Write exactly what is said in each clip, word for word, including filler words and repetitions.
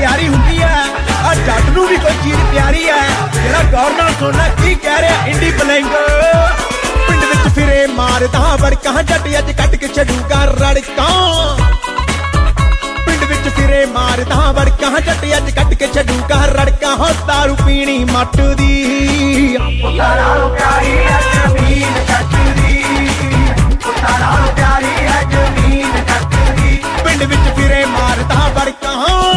प्यारी हुंदी है आ जट नूं भी कोई चीज प्यारी है जेड़ा गौर नाल सुनना की कह रहा इंडी बलैंग पिंड विच फिरे मारदा बड़का जट अज कट के छडूगा रड़का पिंड विच फिरे मारदा बड़का जट अज कट के छडूगा रड़का हो दारू पीनी मट दी पुत्ता नालों प्यारी है जमीन जट दी पुत्ता नालों प्यारी है जमीन जट दी पिंड विच फिरे मारदा बड़का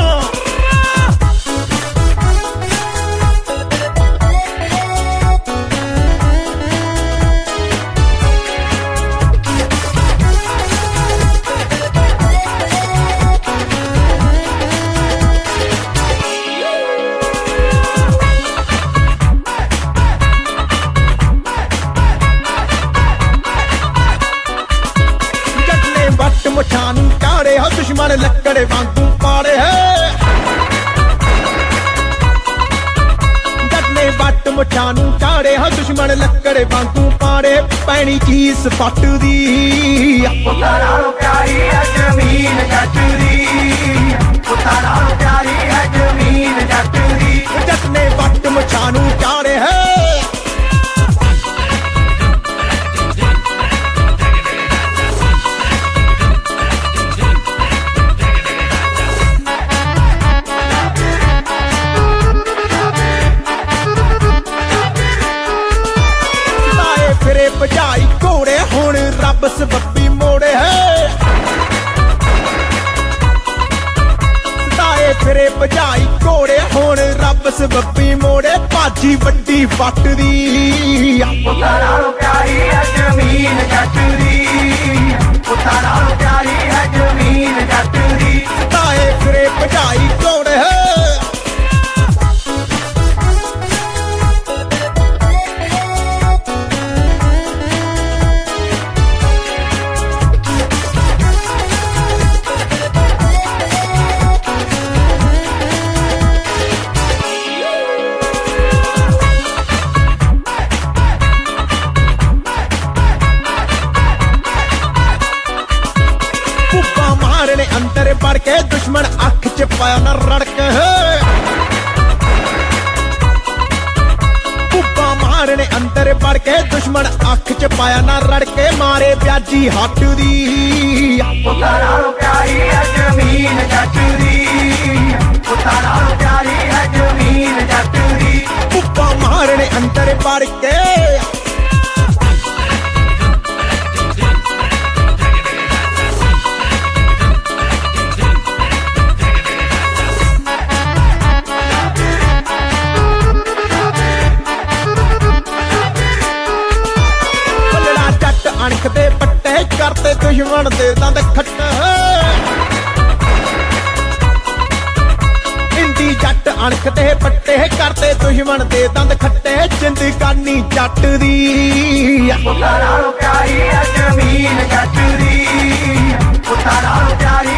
मुछानू चाड़े हो दुश्मन लकड़े वांगू पाड़े है जट ने बट मुछानू चाड़े हो दुश्मन लकड़े वांगू पाड़े पैनी चीज फट दी पुत्ता नालों प्यारी है जमीन जट दी पुत्ता नालों प्यारी है जमीन जट दी जट ने बट मुछानू चाड़े है भजाई घोड़े हुण रब सबब्बी मोड़े है सताए फिरे भजाई घोड़े हुण रब सबब्बी मोड़े भाजी वड्डी वट दी पुत्ता नालों प्यारी है जमीन जट दी पुत्ता नालों प्यारी है जमीन जट दी सताए फिरे भजाई घोड़े है अंदर बढ़ के दुश्मन अख च पाया न रड़क पुब्बा मारने अंदर बढ़ के दुश्मन अख च पाया न रड़के मारे ब्याजी हट दी पुत्ता नालों प्यारी है जमीन जट दी पुत्ता नालों प्यारी है जमीन जट दी पुब्बा मारने अंदर बढ़ के अणख दे पट्टे करते दुश्मन दे दंद खट्ट इंदी जट अणख दे पट्टे करते दुश्मन दे दंद खट्टे जिंदगानी जट दी पुत्ता नालों प्यारी है जमीन जट दी पुत्ता नालों प्यारी